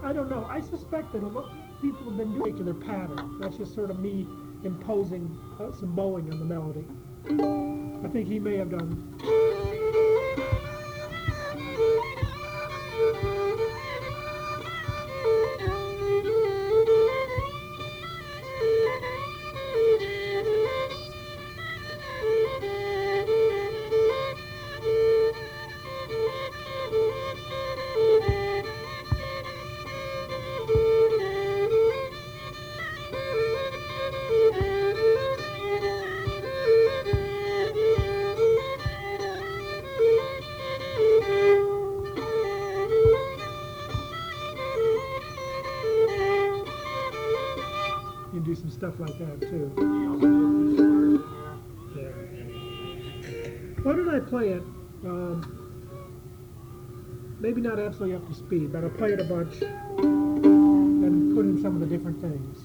I don't know. I suspect that a lot of people have been doing it to their pattern. That's just sort of me imposing some bowing on the melody. I think he may have done. You can do some stuff like that too. Yeah. Why don't I play it? Maybe not absolutely up to speed, but I'll play it a bunch and put in some of the different things.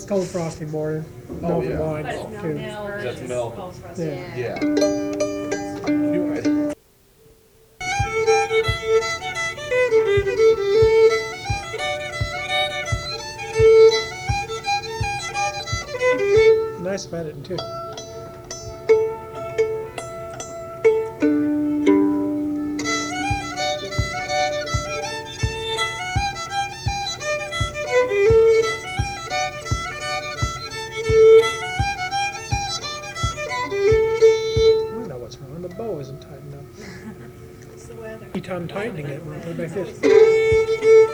it's cold frosty morning. Oh, Melvin yeah. wine, But it's too. now That's it's Melvin. cold for us. Yeah. Yeah. You're right. Nice editing, too. I don't know what's wrong. The bow isn't tightened up. It's the weather. I'm tightening it. When I put it like this.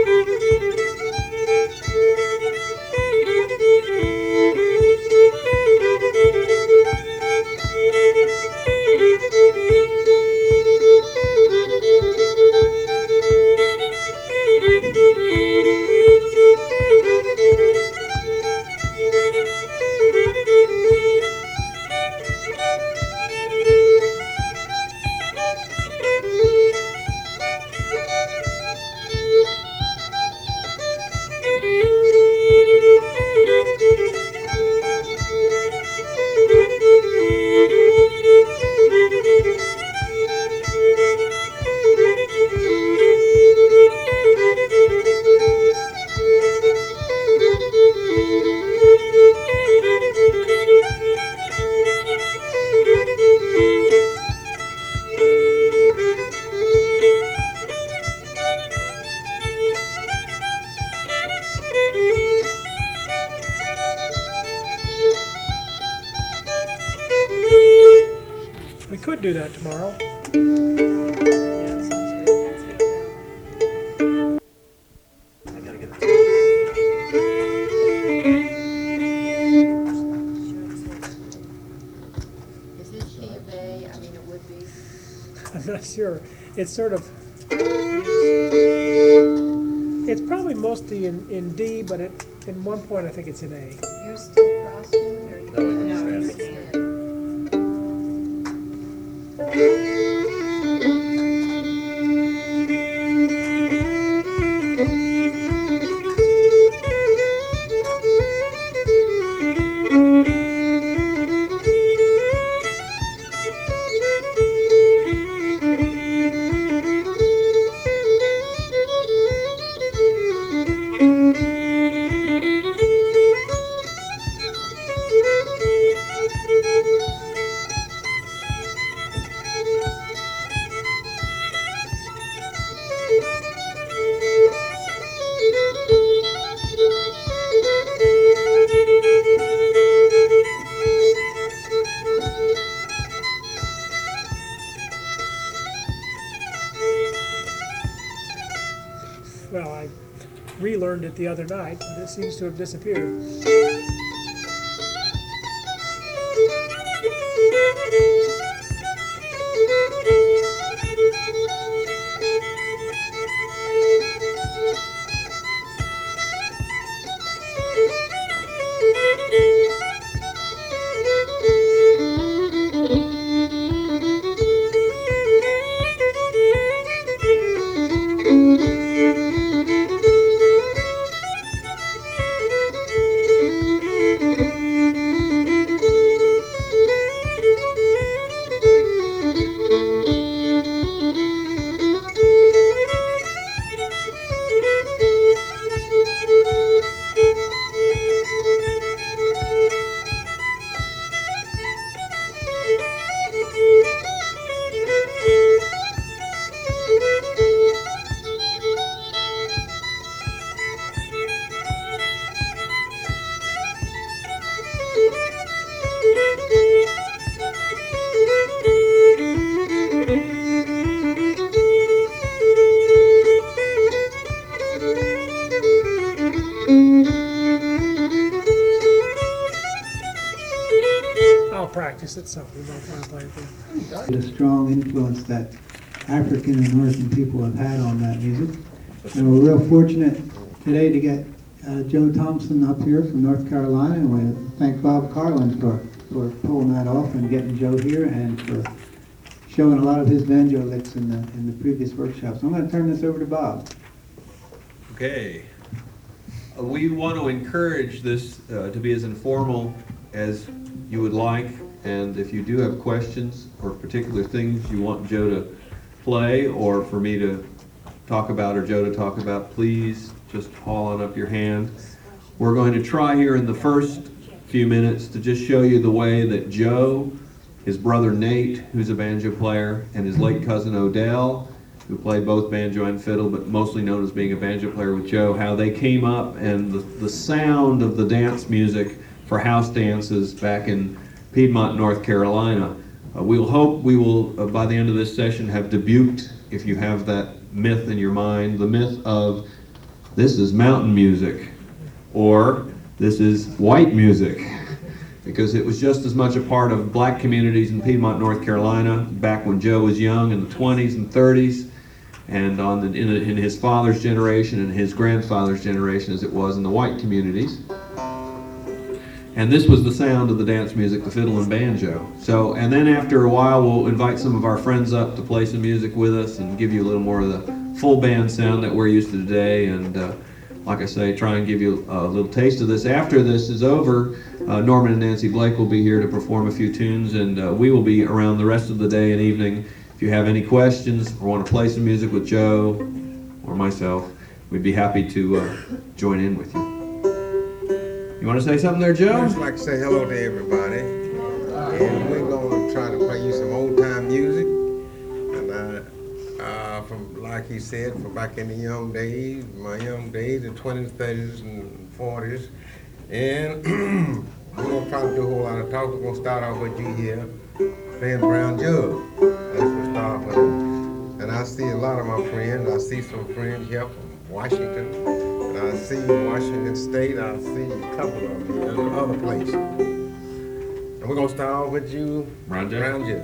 We could do that tomorrow. Yeah, sounds good. I gotta get it. Is it key of A? I mean, it would be. I'm not sure. It's sort of, it's probably mostly in D, but in one point I think it's in A. You're still crossing, or you? No, we No, can you stand. can stand. Well, I relearned it the other night, but it seems to have disappeared. I'll practice it some. We might want to play it then. The strong influence that African American people have had on that music. And we're real fortunate today to get Joe Thompson up here from North Carolina, and we thank Bob Carlin for pulling that off and getting Joe here and for showing a lot of his banjo licks in the previous workshops. I'm going to turn this over to Bob. Okay. We want to encourage this to be as informal as you would like, and if you do have questions or particular things you want Joe to play or for me to talk about or Joe to talk about, please just haul on up your hand. We're going to try here in the first few minutes to just show you the way that Joe, his brother Nate, who's a banjo player, and his late cousin Odell, who played both banjo and fiddle, but mostly known as being a banjo player with Joe, how they came up and the sound of the dance music for house dances back in Piedmont, North Carolina. We'll hope we will, by the end of this session, have debuked, if you have that myth in your mind, the myth of this is mountain music, or this is white music, because it was just as much a part of black communities in Piedmont, North Carolina, back when Joe was young in the 20s and 30s, and in his father's generation and his grandfather's generation as it was in the white communities. And this was the sound of the dance music, the fiddle and banjo. So, and then after a while, we'll invite some of our friends up to play some music with us and give you a little more of the full band sound that we're used to today. And like I say, try and give you a little taste of this. After this is over, Norman and Nancy Blake will be here to perform a few tunes, and we will be around the rest of the day and evening. If you have any questions or want to play some music with Joe or myself, we'd be happy to join in with you. You want to say something there, Joe? I'd just like to say hello to everybody. And we're going to try to play you some old-time music. And from, like he said, from back in the young days, my young days, the 20s, 30s, and 40s. And we're going to try to do a whole lot of talk. We're going to start off with you here, playing Brown Jug. That's what we start with. And I see a lot of my friends. I see some friends here from Washington. I see Washington State, I see a couple of them in other places. And we're going to start off with you, Brown Jug. Brown Jug.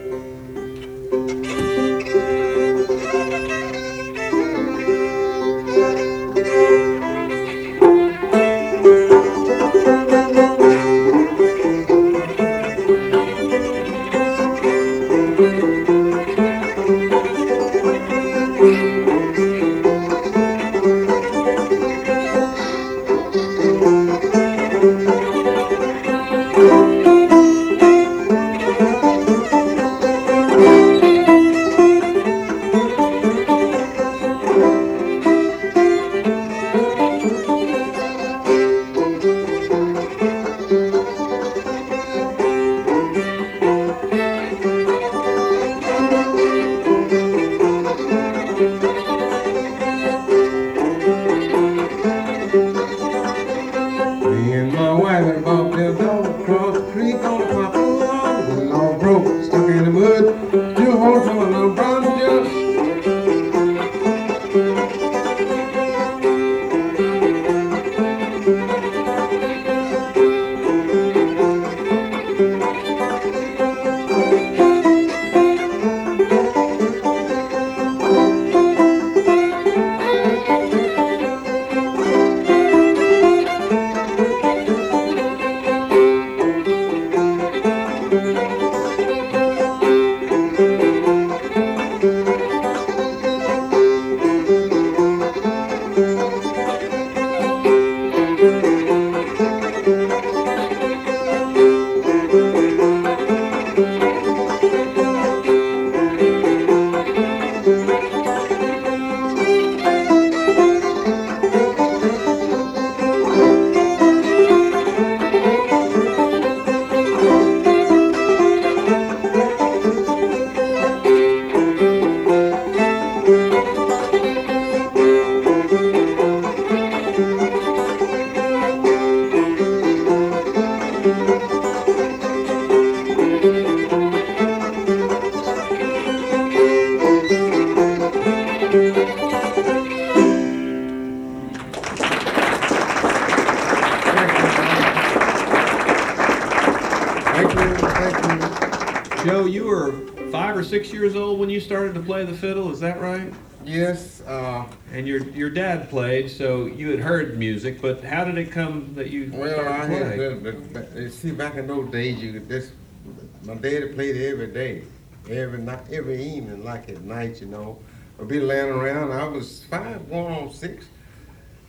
Joe, you were 5 or 6 years old when you started to play the fiddle, is that right? Yes. And your dad played, so you had heard music, but how did it come that you started to play? See, back in those days, you could just, my daddy played every day, every night, every evening, like at night, you know. I'd be laying around. I was 5, going on 6.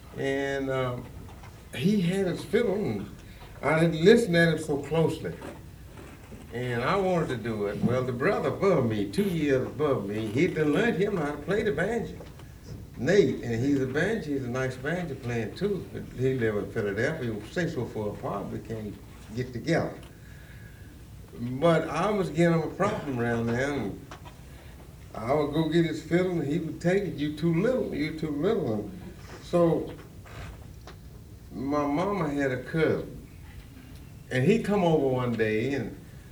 And he had his fiddle, and I had listened at him so closely. And I wanted to do it. Well, the brother above me, 2 years above me, he done learned him how to play the banjo. Nate, and he's a nice banjo player too. But he live in Philadelphia. We say so far apart, we can't get together. But I was getting him a problem around there, and I would go get his fiddle, and he would take it. You too little, you too little. And so my mama had a cousin, and he come over one day, and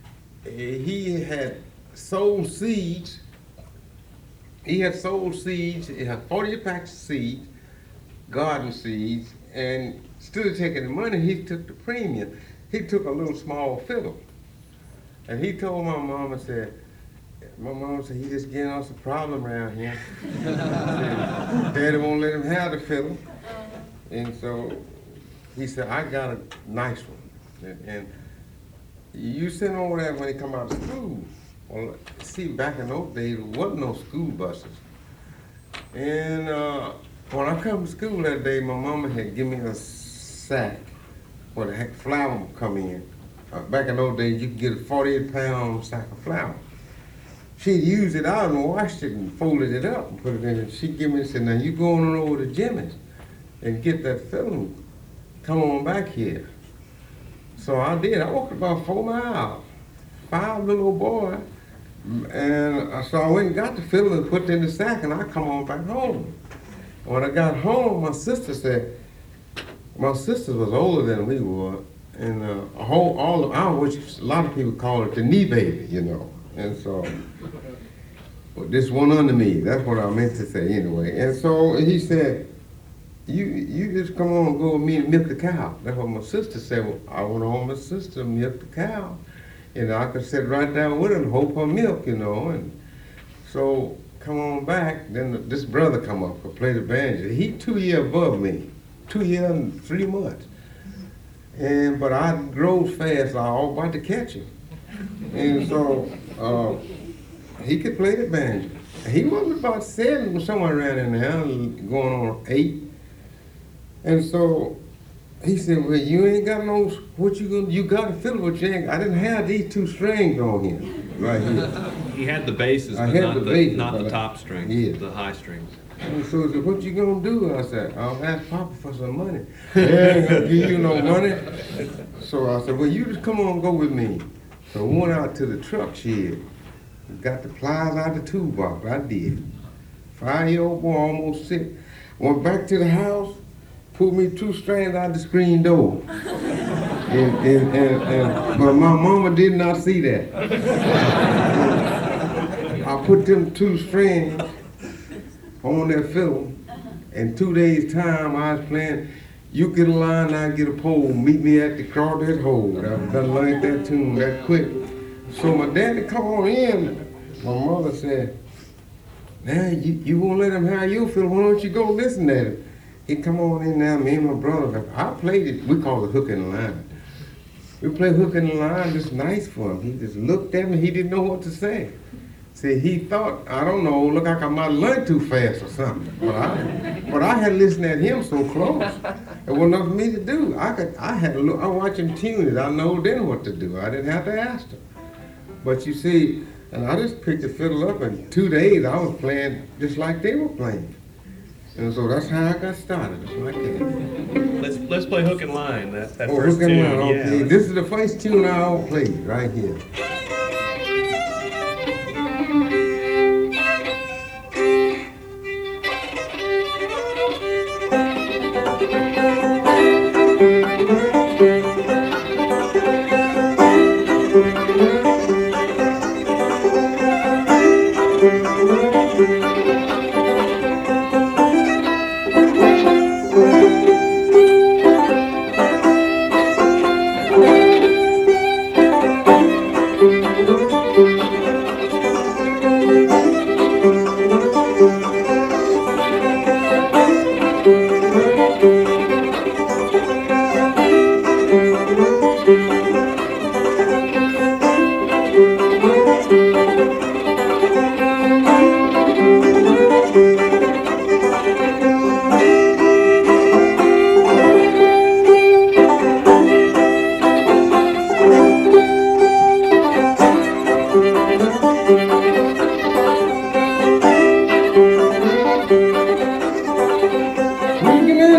he had sold seeds. He had 40 packs of seeds, garden seeds, and instead of taking the money, he took the premium. He took a little small fiddle. And he told my mama, said, he just getting us a problem around here. Said, Daddy won't let him have the fiddle. And so he said, I got a nice one. And you send over there when he come out of school. Well, see, back in those days, there wasn't no school buses. And when I come to school that day, my mama had given me a sack where the flour would come in. Back in those days, you could get a 48-pound sack of flour. She'd used it out and washed it and folded it up and put it in. And she'd give me and said, now you go on over to Jimmy's and get that fiddle. Come on back here. So I did. I walked about 4 miles. 5 little old boy. And so I went and got the fiddle and put it in the sack, and I come on back home. When I got home, my sister said, my sister was older than we were, and which a lot of people call it the knee baby, you know. And so, well, this one under me, that's what I meant to say anyway. And so he said, you just come on and go with me and milk the cow. That's what my sister said. Well, I went home with my sister to milk the cow. You know, I could sit right down with her and hope her milk, you know. And so, come on back. Then this brother come up to play the banjo. He 2 years above me, 2 years and 3 months. But I drove fast. I was about to catch him. And so, he could play the banjo. He was about 7, somewhere around in there, going on 8. And so, he said, well, you ain't got no, what you gonna, you got a fiddle, but you ain't, I didn't have these 2 strings on here, right here. He had the basses, I but had not the the, basses, not but the I- top strings, yeah. the high strings. And so he said, what you gonna do? I said, I'll ask Papa for some money. He ain't gonna give you no money. So I said, well, you just come on and go with me. So we went out to the truck shed, got the pliers out the toolbox, I did. 5-year-old boy, almost 6. Went back to the house, pulled me 2 strands out the screen door. But my mama did not see that. I put them 2 strands on that fiddle. In 2 days' time, I was playing, you get a line, I get a pole, meet me at the Crawdad Hole. I done learned that tune that quick. So my daddy come on in. My mother said, now you won't let him have your fiddle, why don't you go listen at it? He come on in now, me and my brother, I played it, we call it hook and line. We played hook and line, just nice for him. He just looked at me, he didn't know what to say. See, he thought, I don't know, look like I might learn too fast or something. But I had listened at him so close. It wasn't enough for me to do. I had to look, I watched him tune it. I know then what to do. I didn't have to ask him. But you see, and I just picked the fiddle up, and 2 days I was playing just like they were playing. And so that's how I got started, just like that. Let's play hook and line. That Oh, first hook and tune. line, okay. Yeah. This is the first tune I ever played, right here.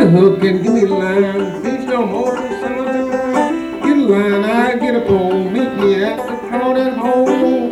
the hook and give me the line. Fish no more than something. Get a line, I get a pole. Meet me at the crowded hole.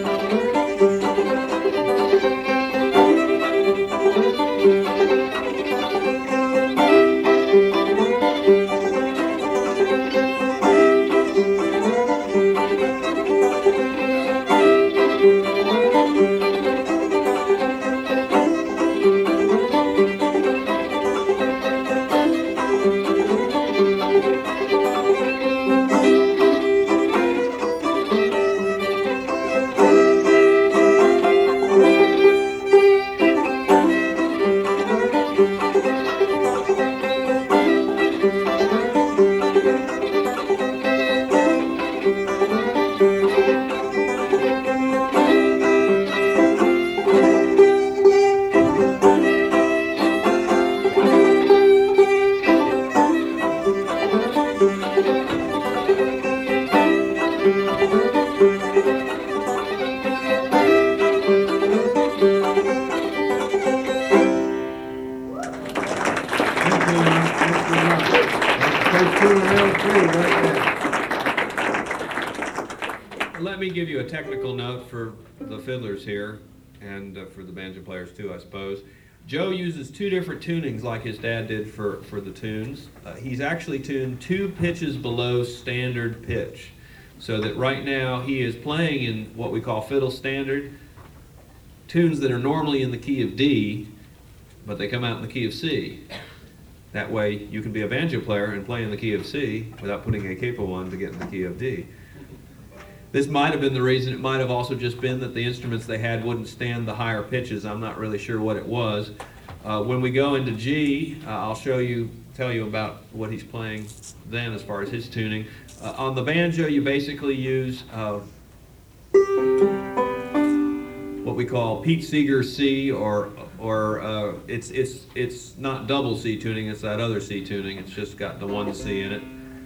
Let me give you a technical note for the fiddlers here, and for the banjo players too, I suppose. Joe uses two different tunings like his dad did for the tunes. He's actually tuned 2 pitches below standard pitch, so that right now he is playing in what we call fiddle standard, tunes that are normally in the key of D, but they come out in the key of C. That way you can be a banjo player and play in the key of C without putting a capo on to get in the key of D. This might have been the reason. It might have also just been that the instruments they had wouldn't stand the higher pitches. I'm not really sure what it was. When we go into G, I'll tell you about what he's playing then as far as his tuning. On the banjo, you basically use what we call Pete Seeger C, or it's not double C tuning. It's that other C tuning. It's just got the one C in it.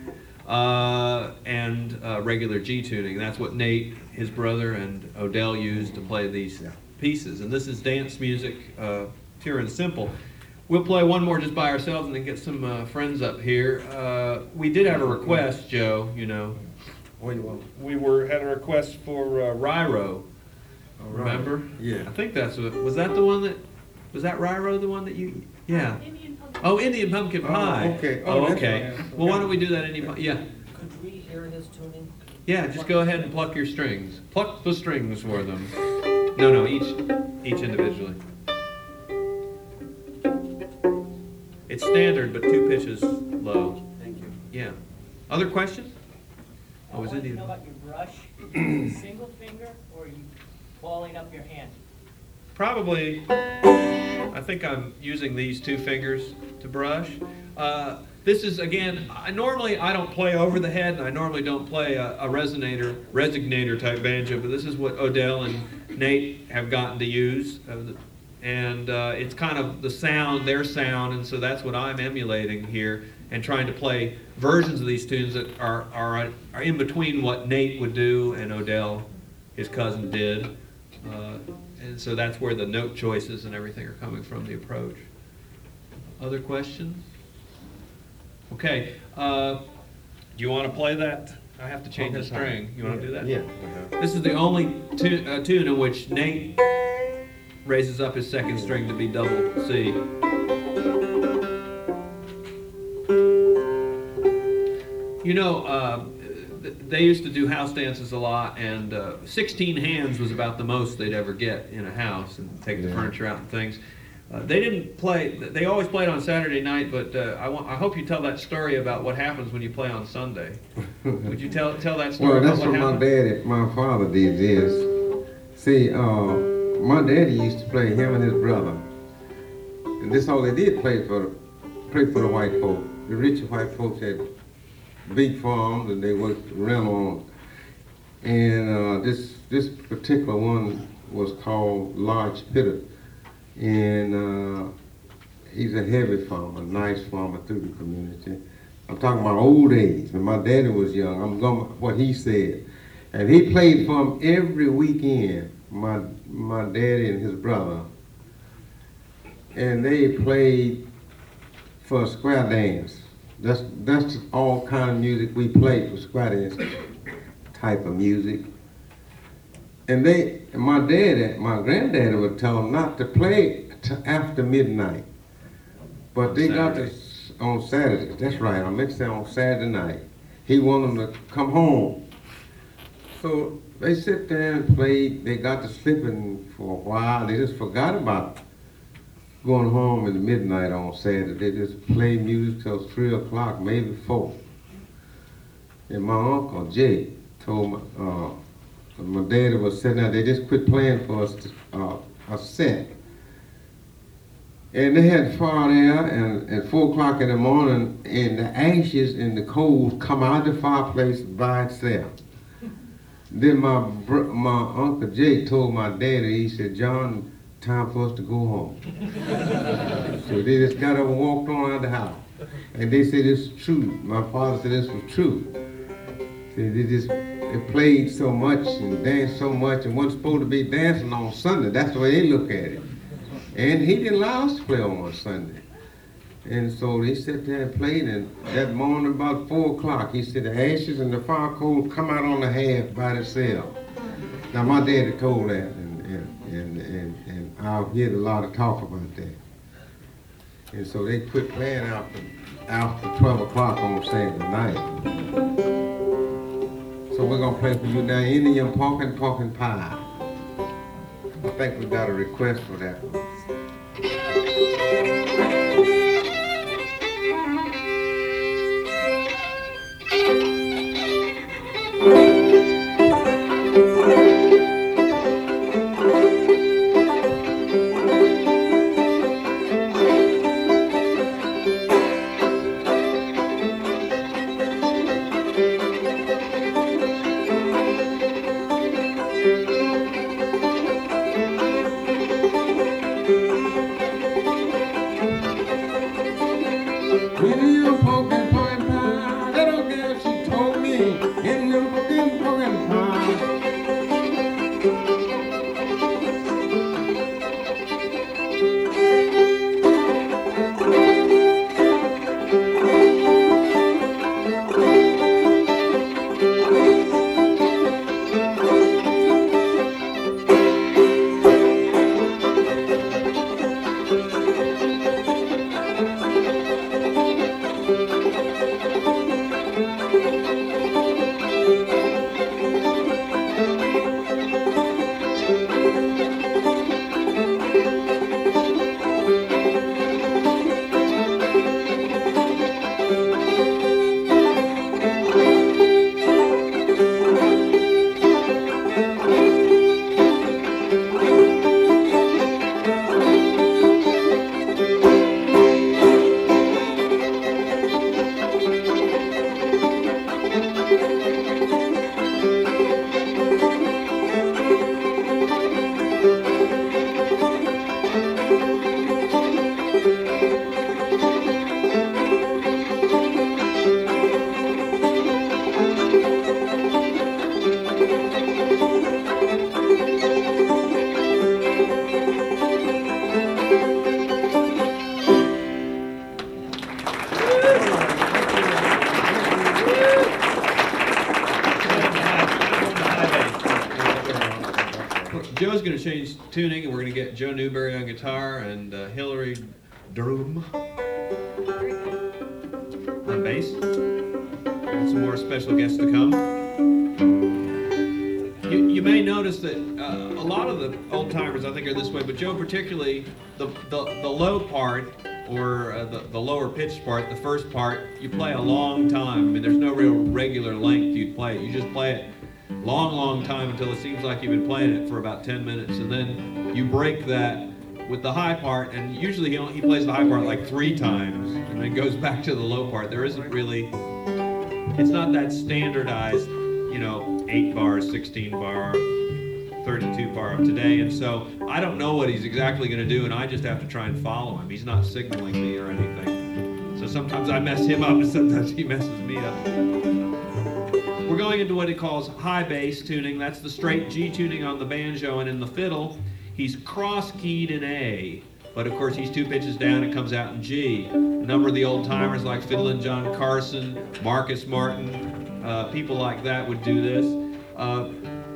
And regular G tuning. That's what Nate, his brother, and Odell used to play these pieces. And this is dance music, pure and simple. We'll play one more just by ourselves and then get some friends up here. We did have a request, Joe, you know. What do you want? We had a request for Ryro. Remember? Yeah. I think that's what, was that Ryro the one that you, yeah. Indian pumpkin. Oh, Indian Pumpkin Pie. okay. Oh, that's okay. fine. Well, why don't we do that yeah. Could we hear his tuning? Yeah, just go ahead and pluck your strings. Pluck the strings for them. No, each individually. It's standard, but 2 pitches low. Thank you. Yeah. Other questions? I Oh, was want to Indian? know about your brush. Is it single finger or are you balling up your hand? Probably, I think I'm using these 2 fingers to brush. This is, again, normally I don't play over the head, and I normally don't play a resonator type banjo, but this is what Odell and Nate have gotten to use. And it's kind of the sound, their sound, and so that's what I'm emulating here and trying to play versions of these tunes that are in between what Nate would do and Odell, his cousin, did. And so that's where the note choices and everything are coming from, the approach. Other questions? Okay. Do you want to play that? I have to change the string. You want to do that? Yeah. This is the only tune in which Nate raises up his second string to be double C. You know, they used to do house dances a lot, and 16 hands was about the most they'd ever get in a house and take the furniture out and things. They didn't play, they always played on Saturday night, but I hope you tell that story about what happens when you play on Sunday. Would you tell that story Well, about that's what what happened? my father did is, see, my daddy used to play, him and his brother. And this all they did, play for the white folk. The richer white folks had big farms and they worked rental on. And this particular one was called Large Pitter. And he's a heavy farmer, a nice farmer through the community. I'm talking about old age, when my daddy was young. I'm going with what he said. And he played for him every weekend, my daddy and his brother. And they played for square dance. That's all kind of music we play for square dance type of music. And my granddaddy would tell them not to play after midnight. But they got this on Saturday. That's right, I meant to say on Saturday night. He wanted them to come home. So they sit there and played. They got to sleeping for a while. They just forgot about going home in the midnight on Saturday. They just played music till 3 o'clock, maybe 4. And my uncle Jay told my daddy was sitting there. They just quit playing for us a set. And they had fire there, and at 4 o'clock in the morning, and the ashes and the coals come out of the fireplace by itself. Then my Uncle Jake told my daddy, he said, "John, time for us to go home." So they just got up and walked on out of the house. And they said it's true. My father said this was true. They played so much and danced so much and wasn't supposed to be dancing on Sunday. That's the way they look at it. And he didn't allow us to play on Sunday. And so they sat there and played, and that morning about 4 o'clock, he said the ashes and the fire coals come out on the half by themselves. Now my daddy told that, and I've heard a lot of talk about that. And so they quit playing after 12 o'clock on Saturday night. So we're gonna play for you now, Indian Pumpkin Pie. I think we got a request for that one. Indian pumpkin pie, little girl, she told me, Indian pumpkin pie. Joe's going to change tuning, and we're going to get Joe Newberry on guitar and Hillary Drum on bass. And some more special guests to come. You may notice that a lot of the old timers, I think, are this way, but Joe particularly, the low part, or the lower pitched part, the first part, you play a long time. I mean, there's no real regular length you'd play it. You just play it long time until it seems like you've been playing it for about 10 minutes, and then you break that with the high part, and usually he plays the high part like 3 times and then goes back to the low part. There isn't really, it's not that standardized, 8 bar, 16 bar, 32 bar of today, and so I don't know what he's exactly going to do, and I just have to try and follow him. He's not signaling me or anything. So sometimes I mess him up and sometimes he messes me up. We're going into what he calls high bass tuning. That's the straight G tuning on the banjo, and in the fiddle, he's cross-keyed in A. But of course, he's 2 pitches down, it comes out in G. A number of the old timers like Fiddlin' John Carson, Marcus Martin, people like that would do this. I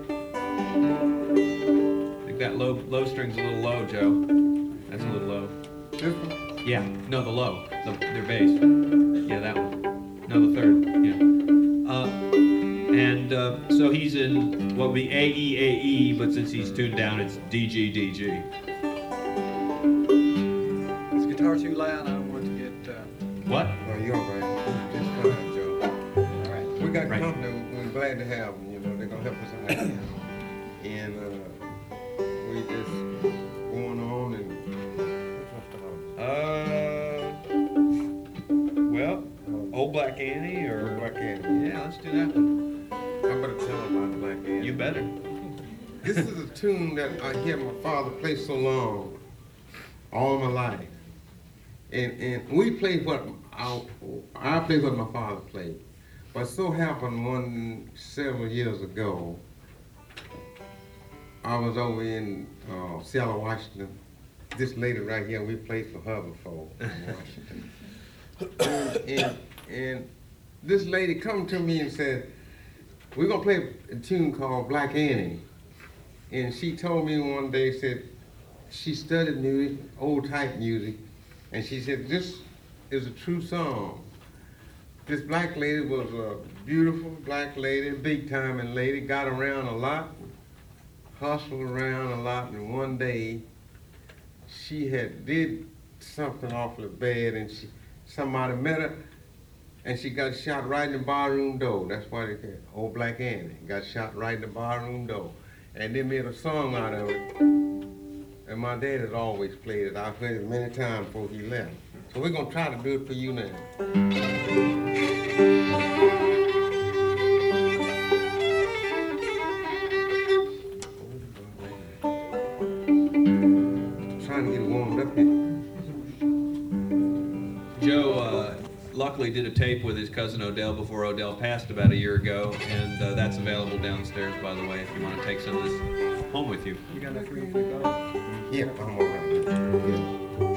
think that low string's a little low, Joe. That's a little low. This one? Yeah, no, the low, their bass. Yeah, that one. No, the third, yeah. So he's in what would be AE, but since he's tuned down, it's DG. Is the guitar too loud? I don't want to get. What? No, you're all right. Just fine, Joe. All right. We got Right. company. We're glad to have them. You know, they're gonna help us out. And we just going on and. Well, Old Black Annie or Black Annie. yeah, let's do that one. I better tell them about Black Annie. You better. This is a tune that I hear my father play so long, all my life. And we play what I play what my father played. But so happened several years ago, I was over in Seattle, Washington. This lady right here, we played for her before in Washington. and this lady come to me and said, we're gonna play a tune called Black Annie. And she told me one day, said, she studied music, old type music, and she said, this is a true song. This black lady was a beautiful black lady, big timing lady, got around a lot, hustled around a lot, and one day she did something awfully bad, and somebody met her, and she got shot right in the barroom door. That's why they call it Old Black Annie. Got shot right in the barroom door. And they made a song out of it. And my dad has always played it. I've heard it many times before he left. So we're gonna try to do it for you now. Trying to get it warmed up here. Joe luckily did a tape with his cousin Odell before Odell passed about a year ago, and that's available downstairs, by the way, if you want to take some of this home with you. You got enough room for your dog? Yeah, I'm all right. Yeah.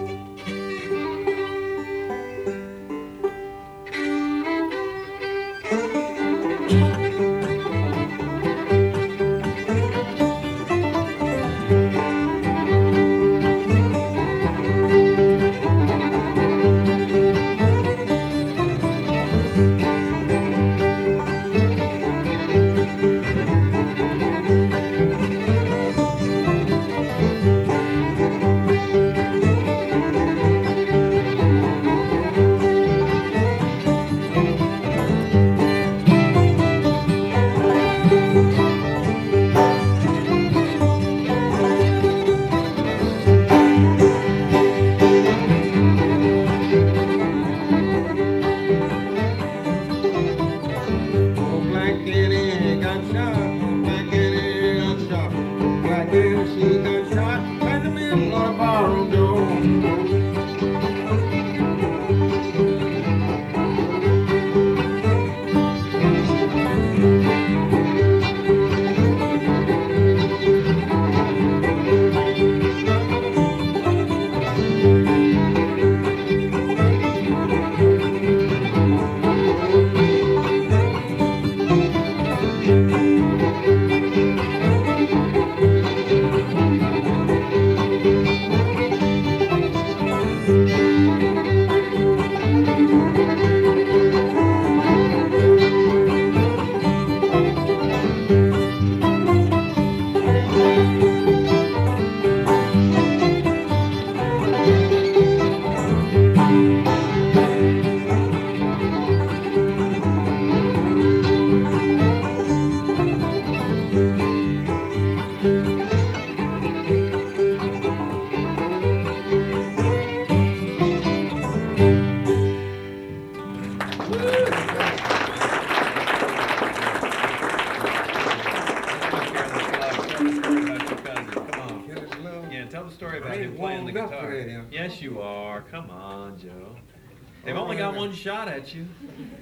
Yes, you are. Come on, Joe. They've only got one shot at you.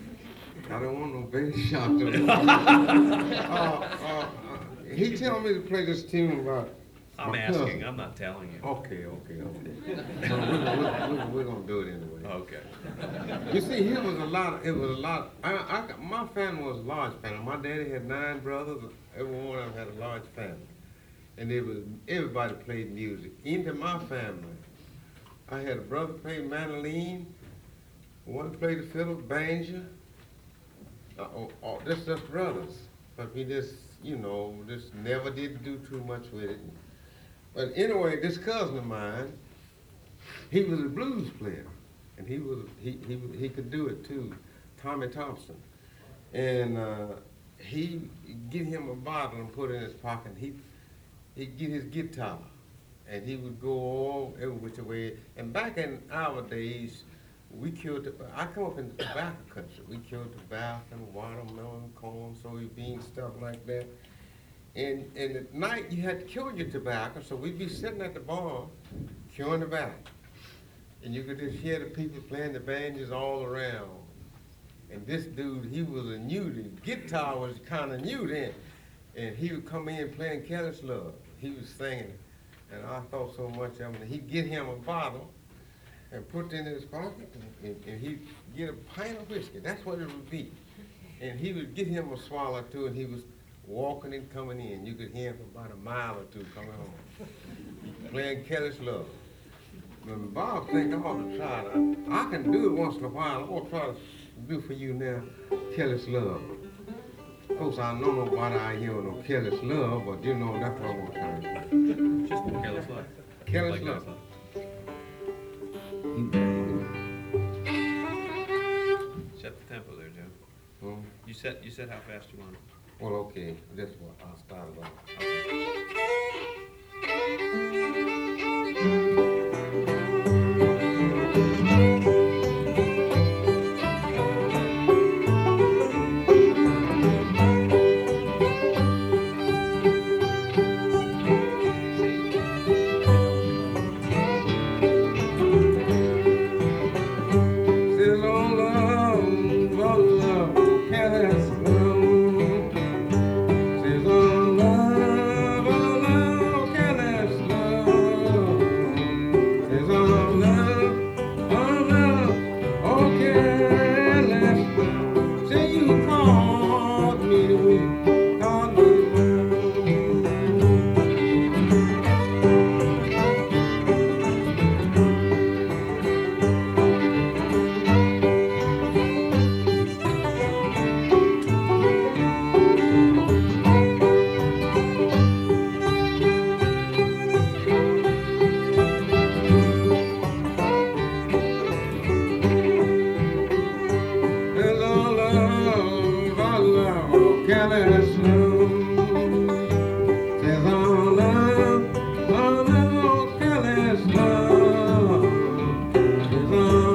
I don't want no baby shot though. He told me to play this tune about I'm My asking, cousin. I'm not telling you. Okay. No, we're gonna do it anyway. Okay. You see, it was a lot. My family was a large family. My daddy had 9 brothers. Every one of them had a large family, and everybody played music. Into my family, I had a brother play mandolin, one played the fiddle, banjo. This just brothers, but we just never did do too much with it. But anyway, this cousin of mine, he was a blues player, and he could do it too, Tommy Thompson. And he get him a bottle and put it in his pocket. He'd get his guitar, and he would go all every which way. And back in our days, I come up in the tobacco country. We killed tobacco and watermelon, corn, soybeans, stuff like that. And at night you had to kill your tobacco, so we'd be sitting at the barn killing tobacco. And you could just hear the people playing the banjos all around. And this dude, he was a new, the guitar was kind of new then. And he would come in playing Careless Love. He was singing, and I thought so much of him. He'd get him a bottle and put it in his pocket, and he'd get a pint of whiskey. That's what it would be. And he would get him a swallow too, and he was walking and coming in. You could hear him for about a mile or two coming home, playing Careless Love. When Bob think I ought to try it, I can do it once in a while. I'm gonna try to do for you now, Careless Love. Of course, I know nobody out here with no Careless Love, but that's what I want to try to do. Just Careless Love. Careless Like Love. Set the tempo there, Joe. Hmm? You said how fast you want it. Well, okay, that's what I'll start off. Says, oh love, careless love. Says, oh love, careless love. Says, oh love, careless love. Say you called me the week, called me the There's all love, careless love. There's all love, careless love. There's all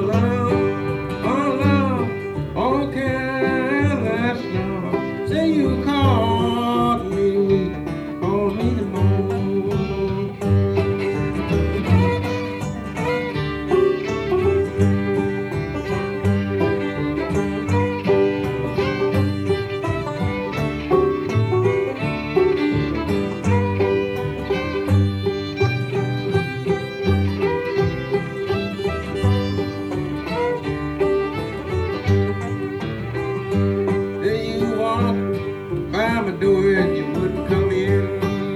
love, careless love. Say you called me the moon. Then you walk by my door and you wouldn't come in.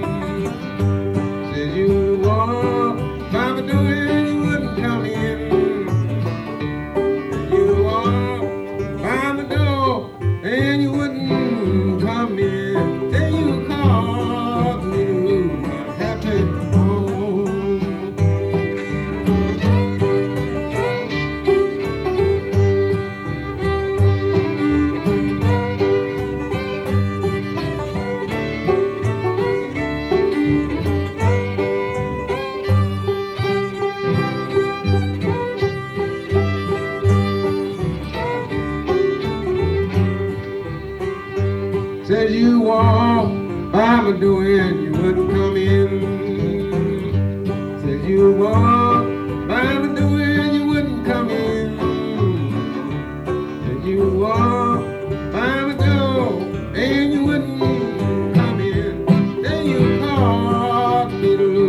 Said you walk by my door and you wouldn't come in. And you walk by my door and you wouldn't come in. Then you called me to my happy home. Says you walk by my door and you wouldn't come in. Says you walk by my door and you wouldn't come in. Says you walk by my door and you wouldn't come in. Then you called me to lose.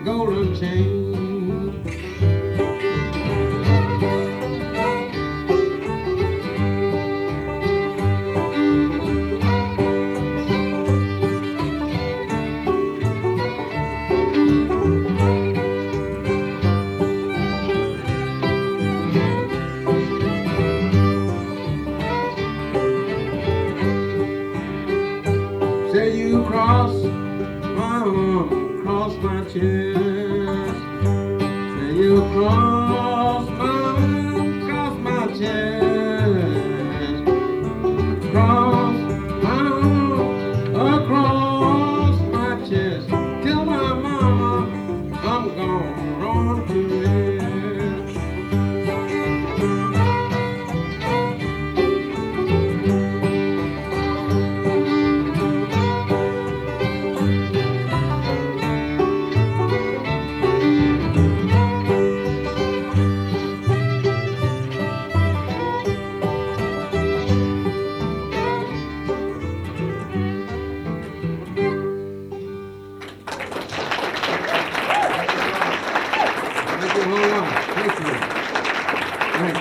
golden chain. Say you cross my arm, cross my chest. Say you cross my arm, cross my chest. Cross my arm, across my chest. Tell my mama I'm gone on to rest. Thank you, hold on. Thank you. Thank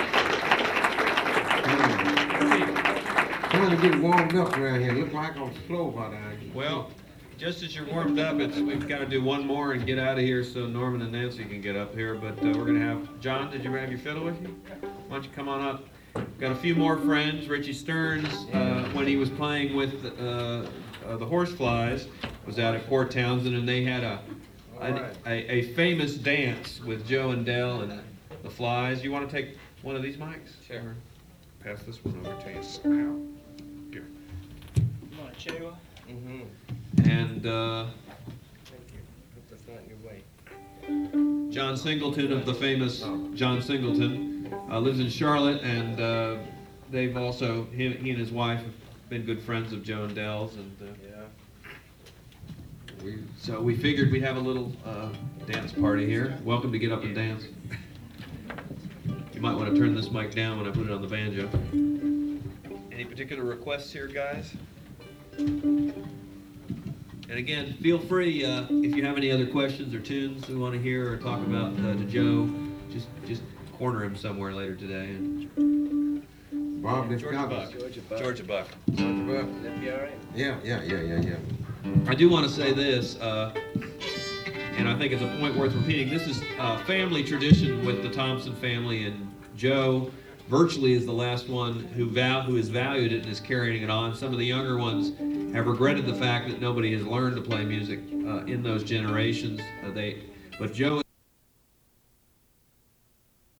you. Trying to get warmed up around here. Look like I'm slow by now. Well, just as you're warmed up, we've got to do one more and get out of here so Norman and Nancy can get up here. But we're going to have, John, did you have your fiddle with you? Why don't you come on up? Got a few more friends. Richie Stearns, when he was playing with the Horseflies, was out at Port Townsend, and they had a famous dance with Joe and Dell and the Flies. You want to take one of these mics? Sure. Pass this one over to you. Here. You want a chewa? And Put this not in your way. John Singleton of the famous John Singleton lives in Charlotte, and they've also, he and his wife have been good friends of Joe and Dell's, and so we figured we'd have a little dance party here. Welcome to get up and dance. You might want to turn this mic down when I put it on the banjo. Any particular requests here, guys? And again, feel free, if you have any other questions or tunes we want to hear or talk about to Joe, just corner him somewhere later today. And Bob, this Georgia Buck. Georgia Buck. That'd be all right. Yeah. I do want to say this, and I think it's a point worth repeating. This is a family tradition with the Thompson family, and Joe virtually is the last one who has valued it and is carrying it on. Some of the younger ones have regretted the fact that nobody has learned to play music in those generations. But Joe